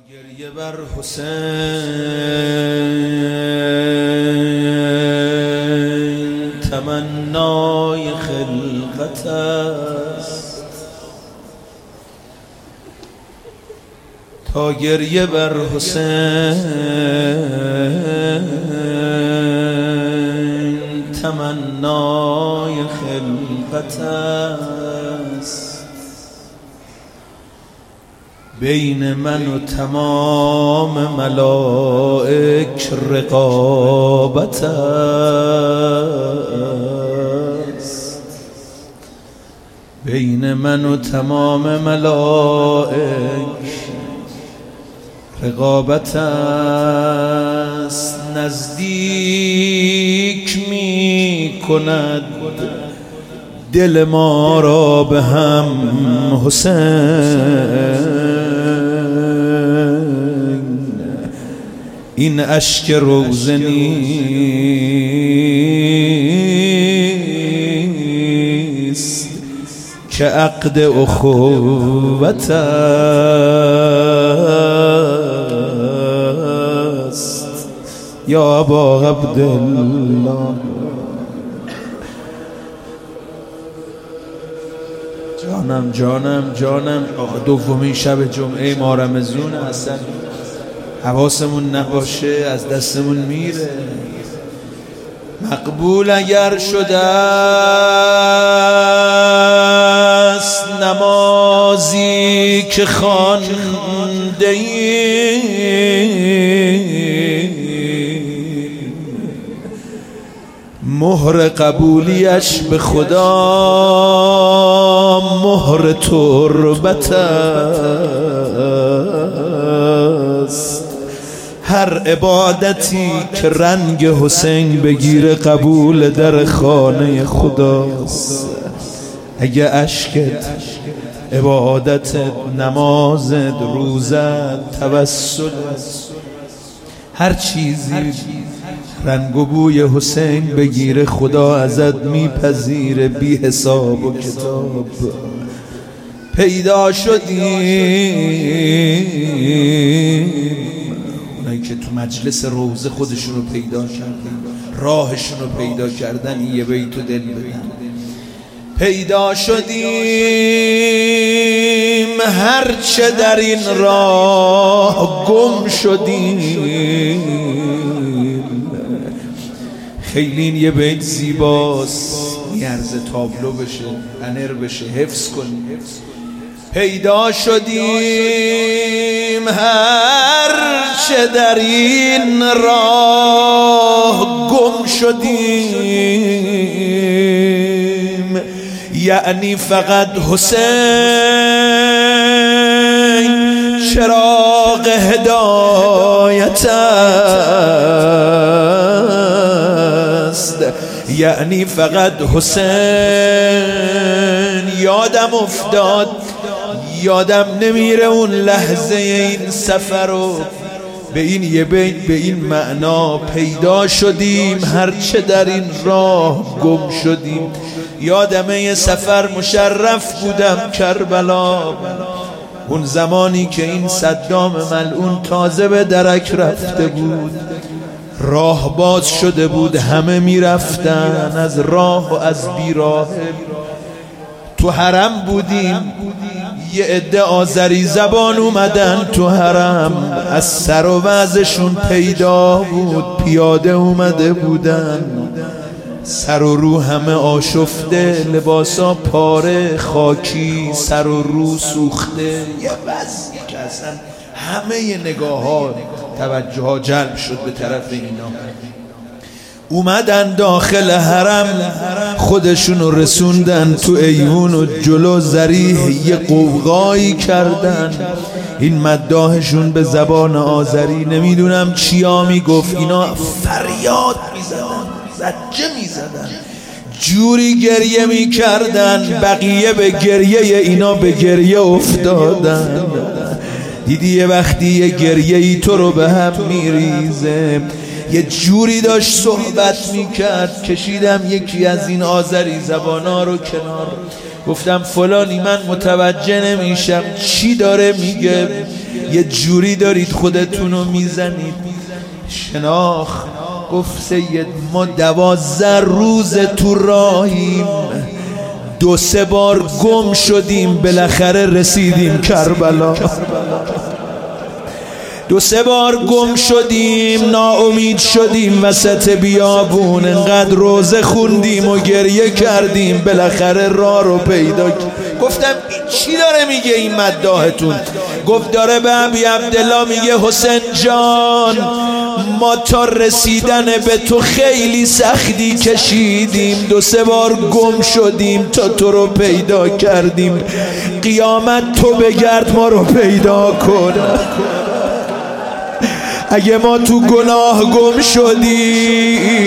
گریه بر حسین تمنای خلقت است، تا گریه بر حسین تمنای خلقت است. بین من و تمام ملائک رقابت است، بین من و تمام ملائک رقابت است. نزدیک می کند دل ما را به هم حسین، این اشک روزه نیست که عقد اخوت است. یا ابا عبدالله جانم دومین شب جمعه ماه رمضان، اصلا حواسمون نباشه از دستمون میره. مقبول اگر شده است نمازی که خوانده مهر قبولیش به خدا مهر تربت است. هر عبادتی که رنگ حسین بگیره قبول در خانه خداست. اگه اشکت عبادت نمازت روزت توسلت هر چیزی رنگ و بوی حسین بگیره خدا ازت میپذیره بی حساب و کتاب. پیدا شدیم اونایی که تو مجلس روزه خودشون رو پیدا کردن، راهشون رو پیدا کردن، یه بیت و دل بدن. پیدا شدیم هرچه در این راه گم شدیم. خیلی این یه بیت زیباست، میارزه تابلو بشه، بنر بشه، حفظ کنیم. پیدا شدیم هرچه در این راه گم شدیم، یعنی فقط حسین چراغ هدایت است، یعنی فقط حسین. یادم افتاد، یادم نمیره اون لحظه این سفر رو به این یه بیت به این معنا پیدا شدیم هرچه در این راه گم شدیم. یادمه یه سفر مشرف بودم کربلا، اون زمانی که این صدام ملعون تازه به درک رفته بود، راه باز شده بود، همه میرفتن از راه و از بیراه. تو حرم بودیم، یه عده آذری زبان اومدن تو حرم، از سر و وضعشون پیدا بود، پیاده اومده بودن، سر و رو همه آشفته، لباسا پاره خاکی، سر و رو سوخته، یه وضعی که اصلا همه نگاه ها توجه ها جلب شد به طرف اینا. اومدن داخل حرم، خودشونو رسوندن تو ایوون و جلو ذریح یه قوقایی کردن. این مداحشون به زبان آذری نمیدونم چیا میگفت، اینا فریاد میزدن، زجه میزدن، جوری گریه میکردن، بقیه به گریه اینا به گریه افتادن. دیدی یه وقتی یه گریه ای تو رو به هم میریزه، یه جوری داشت صحبت میکرد. کشیدم یکی از این آذری زبانا رو کنار، گفتم فلانی من متوجه نمیشم چی داره میگه. یه جوری دارید خودتونو میزنید. شناخت گفت سید ما 12 روز تو راهیم، 2-3 بار گم شدیم، بالاخره رسیدیم کربلا. 2-3 بار گم شدیم، ناامید شدیم وسط بیابون، انقدر روزه خوندیم و گریه کردیم، بالاخره راه رو پیدا کردیم. گفتم چی داره میگه این مداحتون؟ گفت داره به ابی عبدالله میگه حسین جان ما تا رسیدن به تو خیلی سختی کشیدیم، 2-3 بار گم شدیم تا تو رو پیدا کردیم، قیامت تو بگرد ما رو پیدا کن. اگه ما تو گناه گم شدیم،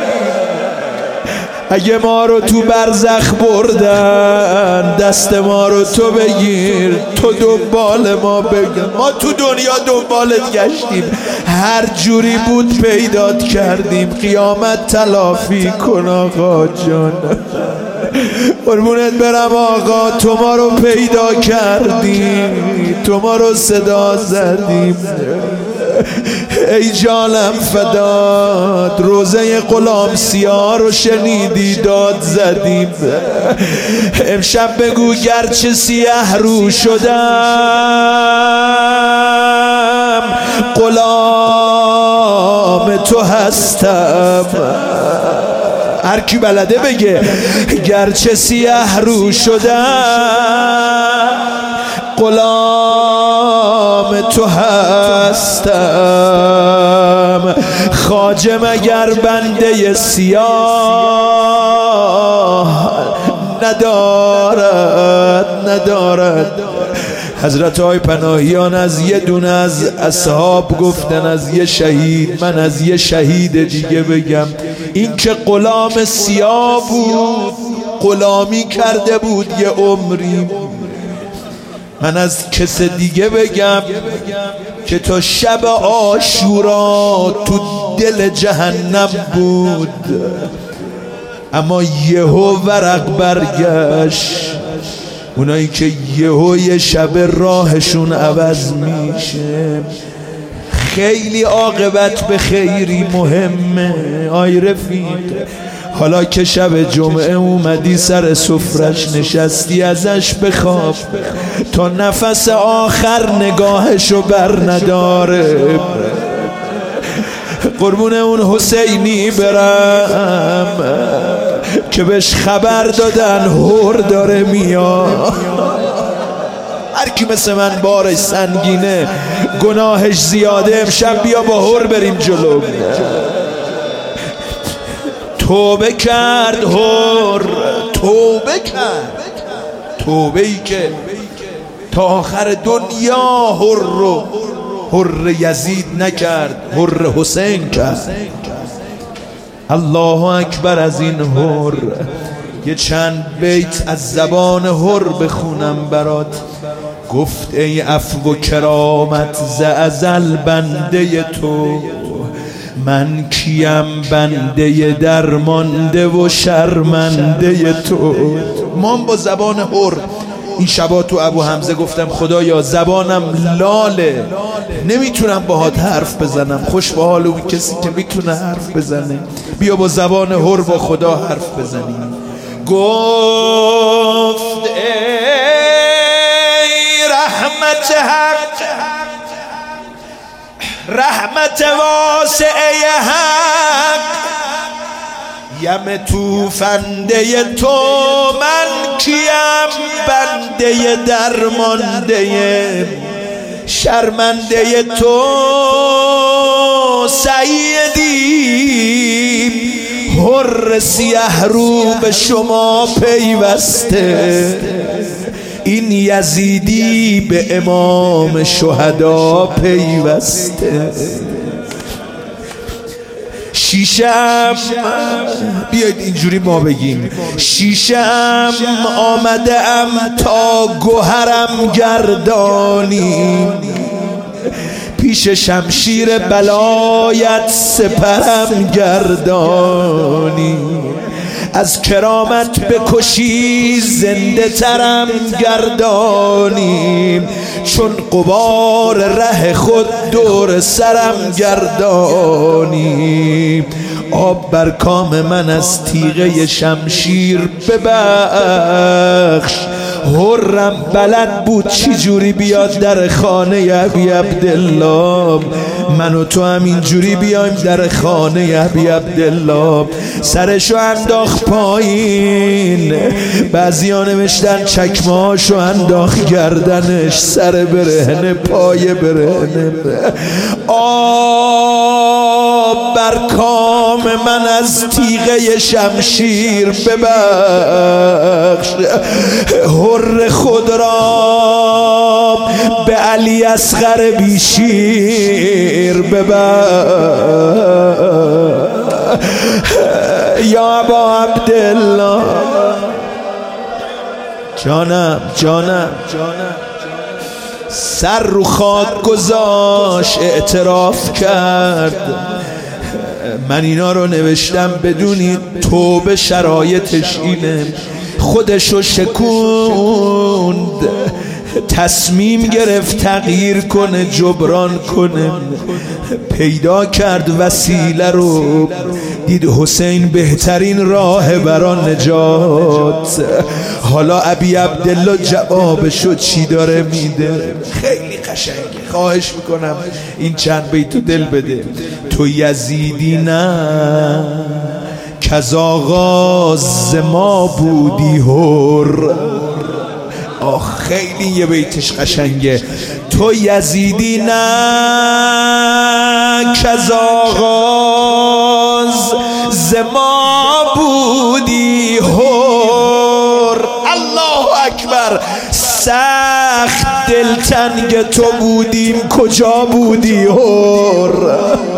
اگه ما رو تو برزخ بردن، دست ما رو تو بگیر، تو دنبال ما بگیر. ما تو دنیا دنبالت گشتیم، هر جوری بود پیدات کردیم، قیامت تلافی کن آقا جان. قربونت برم آقا، تو ما رو پیدا کردیم، تو ما رو صدا زدیم، ای جانم فداد. روزه غلام سیاه رو شنیدی داد زدیم، امشب بگو گرچه سیاه رو شدم غلام تو هستم. هر کی بلده بگه گرچه سیاه رو شدم غلام تو هستم. خواجه مگر بنده سیاه ندارد. حضرت آقای پناهیان از یه دونه از اصحاب گفتن از یه شهید، من از یه شهید دیگه بگم. این که غلام سیاه بود، غلامی کرده بود یه عمری. من از کس دیگه بگم که تا شب عاشورا تو دل جهنم بود، اما یهو ورق برگشت. اونایی که یهو یه شب راهشون عوض میشه، خیلی عاقبت به خیری مهمه. آی رفیق، حالا که شب جمعه اومدی سر سفرش نشستی، ازش بخواب تا نفس آخر نگاهشو بر نداره. قربون اون حسینی برم که بهش خبر دادن هور داره میاد. هر کی مثل من بارش سنگینه، گناهش زیاده، امشب بیا با هور بریم جلو. توبه کرد هور، توبه کرد، توبه ای که تا آخر دنیا هر یزید نکرد، هر حسین کرد. الله اکبر. از این هر یه چند بیت از زبان هر بخونم برات. گفت ای عفو و کرامت ز ازل بنده تو، من کیم بنده درمانده و شرمنده تو. من با زبان هر این شبا تو ابو حمزه گفتم خدایا زبانم لاله، نمیتونم باهات حرف بزنم، خوش به حال اون کسی که میتونه حرف بزنه. بیا با زبان هر با خدا حرف بزنیم. گفت ای رحمت حق، رحمت واسعه حق، یم توفنده تو، من کیم بنده درمانده شرمنده تو. سیدی هر سیه رو به شما پیوسته، این یزیدی به امام شهدا پیوسته. شیشم، بیایید اینجوری ما بگیم، شیشم آمده ام تا گوهرم گردانی، پیش شمشیر بلایت سپرم گردانی. از کرامت بکشی زنده ترم گردانی، چون غبار ره خود دور سرم گردانی. آب بر کام من از تیغه شمشیر ببخش، حرم بلد بود چی جوری بیاد در خانه ابی عبدالله، من و تو هم اینجوری بیایم در خانه ابی عبدالله. سرشو انداخت پایین، بعضیا نوشتن چکمهاشو انداخت گردنش، سر برهنه پای برهنه. آب بر کام من از تیغه شمشیر ببخش، حر خود را به علی اصغر بیشیر ببخش. یا ابا عبدالله، جانم جانم جانم. سر رو خاک گذاشت، اعتراف کرد من اینا رو نوشتم بدونید توبه شرایطش اینه. خودشو شکوند، تصمیم گرفت تغییر کنه، جبران کنه، پیدا کرد وسیله رو، دید حسین بهترین راه برای نجات. حالا ابی عبدالله جوابشو چی داره میده؟ خیلی قشنگه، خواهش میکنم این چند بیتو دل بده. تو یزیدی نه کز آغاز ما بودی حر. خیلی یه بیتش قشنگه. تو یزیدی نه کز آغاز ما بودی حر. الله اکبر. سخت دلتنگ تو بودیم کجا بودی حر.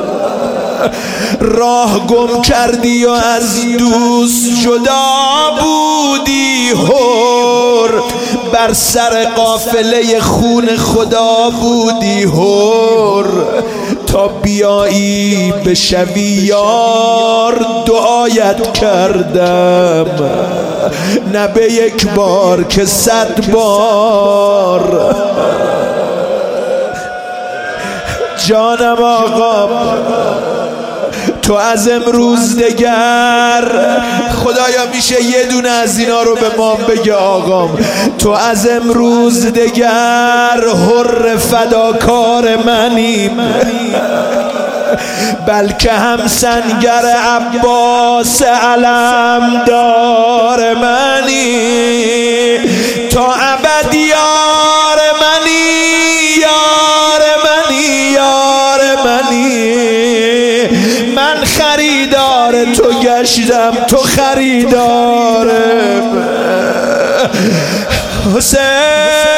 راه گم کردی و از دوست جدا بودی حر. بر سر قافله خون خدا بودی حر. تا بیایی بشوی یار دعایت کردم، نه به یک بار که 100 بار. جانم آقا، تو از امروز دگر، خدایا میشه یه دونه از اینا رو به ما بگه آقام، تو از امروز دگر حر فداکار منیم، بلکه هم سنگر عباس علمدار منی. تا ابد یار منی، یار منی، یار منی. من خریدار تو گشتم، تو خریدارم. حسین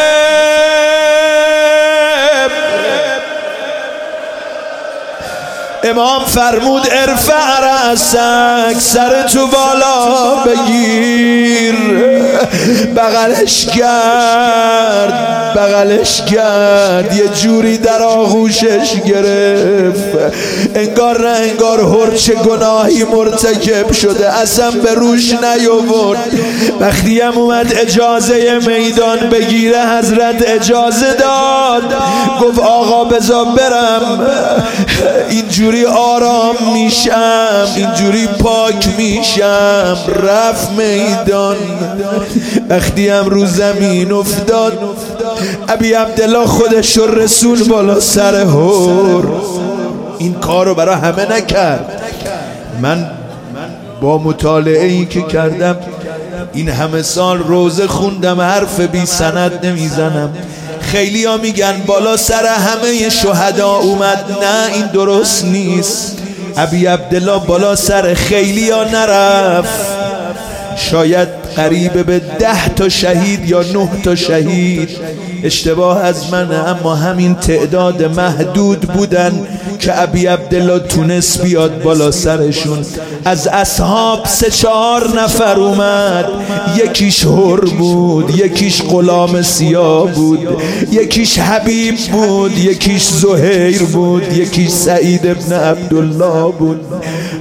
امام فرمود ارفع رأسک، سر تو بالا بگیر. بغلش کرد، بغلش کرد، یه جوری در آغوشش گرفت، انگار نه انگار هر چه گناهی مرتکب شده اصلا به روش نیاورد. وقتی هم اومد اجازه میدان بگیره حضرت اجازه داد، گفت آقا بذار برم، اینجوری آرام میشم، اینجوری پاک میشم. رفت میدان. وقتی هم رو زمین افتاد، ابی عبدالله خودش رو رسول بالا سر هور. این کار رو برای همه نکرد. من با مطالعه ای که کردم این همه سال روزه خوندم، حرف بی سند نمیزنم. خیلی ها میگن بالا سر همه شهدا اومد، نه این درست نیست. ابی عبدالله بالا سر خیلی ها نرفت، شاید قریب به 10 تا شهید یا 9 تا شهید، اشتباه از منه، اما همین تعداد محدود بودن که ابی عبدالله تونست بیاد بالا سرشون. از اصحاب 3-4 نفر اومد، یکیش حر بود، یکیش غلام سیاه بود، یکیش حبیب بود، یکیش زهیر بود، یکیش سعید ابن عبدالله بود.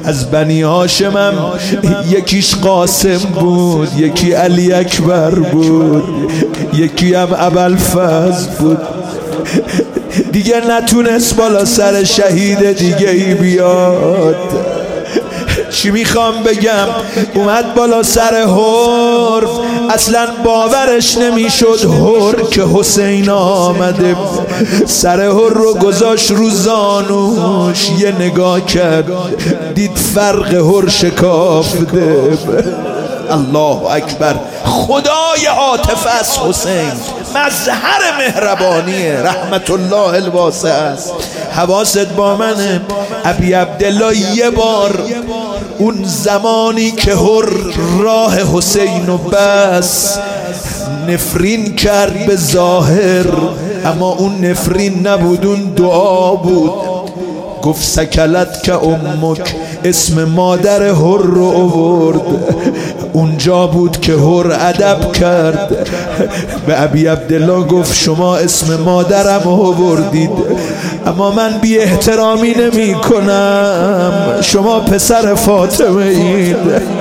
از بنی هاشمم یکیش قاسم بود، یکی علی اکبر بود، یکی هم ابوالفضل بود. دیگه نتونست بالا سر شهید دیگه ای بیاد. چی میخوام بگم؟ اومد بالا سر حرف، اصلا باورش نمیشد حر که حسین آمده. سر حر رو گذاشت رو زانوش، یه نگاه کرد دید فرق حر شکافته. الله اکبر. خدای عاطفه است حسین، مظهر مهربانیه، رحمت الله الواسع است. حواست با منه ابی عبدالله یه بار اون زمانی که حر راه حسین و بس نفرین کرد به ظاهر، اما اون نفرین نبود، اون دعا بود. گفت سکلت که امک، اسم مادر حر رو آورد. اونجا بود که حر ادب کرد، به ابی عبدالله گفت شما اسم مادرم آوردید اما من بی احترامی نمی کنم، شما پسر فاطمه اید.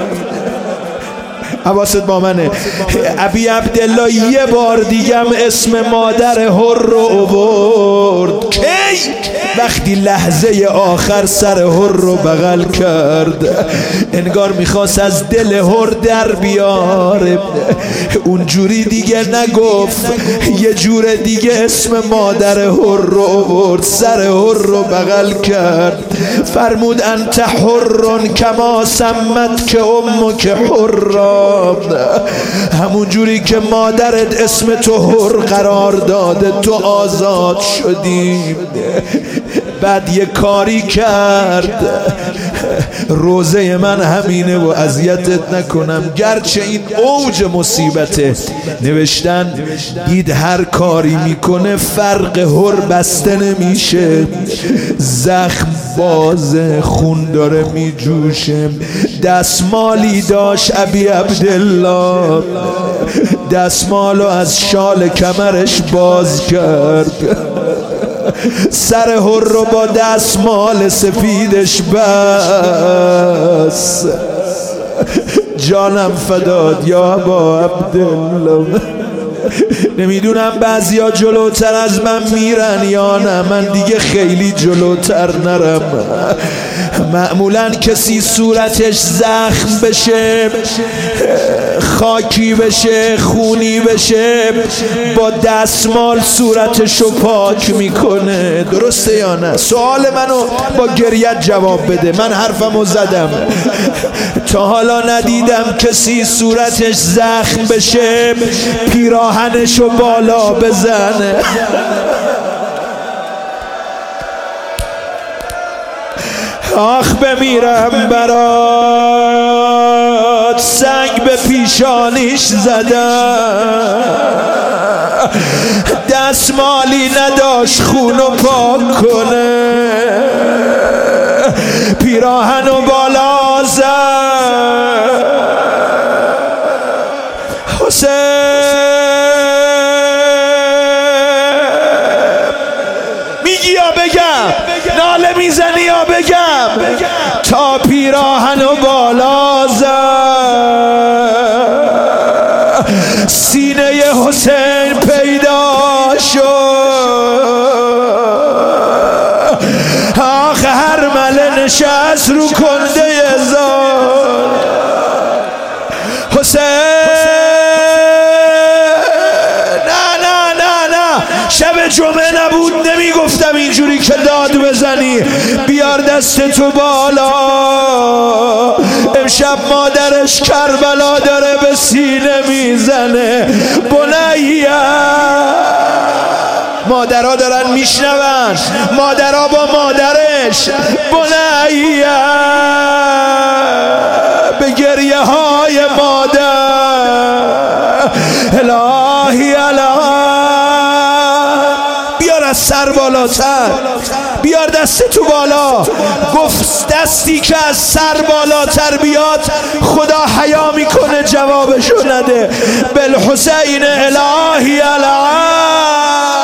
حواست با منه. ابی عبدالله یه بار دیگم اسم مادر حر رو آورد. کی؟ وقتی لحظه آخر سر حر رو بغل کرد، انگار میخواست از دل حر در بیاره. اونجوری دیگه نگفت، یه جور دیگه اسم مادر حر رو آورد، سر حر رو بغل کرد، فرمود انت حر کما سمت که امک حرا. همون جوری که مادرت اسم تو حر قرار داده تو آزاد شدی. بعد یه کاری کرد، روزه من همینه و اذیتت نکنم گرچه این اوج مصیبته. نوشتن دید هر کاری میکنه فرق حر بسته نمیشه، زخم بازه، خون داره میجوشه. دستمالی داشت ابی عبدالله، دستمالو از شال کمرش باز کرد، سر حر رو با دستمال سفیدش بس. جانم فداد یا ابا عبدالله. نمیدونم بعضیا جلوتر از من میرن یا نه، من دیگه خیلی جلوتر نرم. معمولا کسی صورتش زخم بشه، خاکی بشه، خونی بشه، با دستمال صورتشو پاک میکنه. درسته یا نه؟ سوال منو با گریت جواب بده، من حرفمو زدم. تا حالا ندیدم کسی صورتش زخم بشه پیراهنشو بالا بزنه. آخ بمیرم برات، سنگ به پیشانیش زدم، دستمالی نداشت خونو پاک کنه، پیراهنو بالا زد. حسین میگی یا بگم؟ ناله میزنی یا بگم؟ تا پیراهنو بالا زد، سینه حسین پیدا شد. آخ هر مله نشست رو کنده زار. حسین شب جمعه نبود نمیگفتم اینجوری که داد بزنی. بیار دست تو بالا، امشب مادرش کربلا داره به سینه میزنه. بنیه مادرها دارن میشنون، مادرها با مادرش. بنیه به گریه های مادر، الهی الهی سر بالاتر، بیار دست تو بالا. گفت دستی که از سر بالاتر بیاد خدا حیا میکنه جوابشو نده. بالحسین الهی الهی